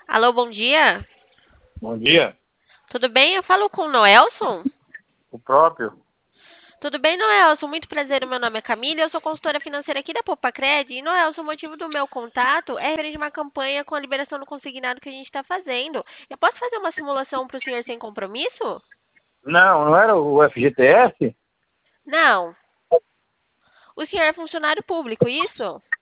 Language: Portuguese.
Alô, bom dia. Bom dia. Tudo bem? Eu falo com o Noelson. O próprio. Tudo bem, Noelson? Muito prazer. O meu nome é Camila. Eu sou consultora financeira aqui da Popacred. E, Noelson, o motivo do meu contato é referente a uma campanha com a liberação do consignado que a gente está fazendo. Eu posso fazer uma simulação para o senhor sem compromisso? Não, não era o FGTS? Não. O senhor é funcionário público, isso?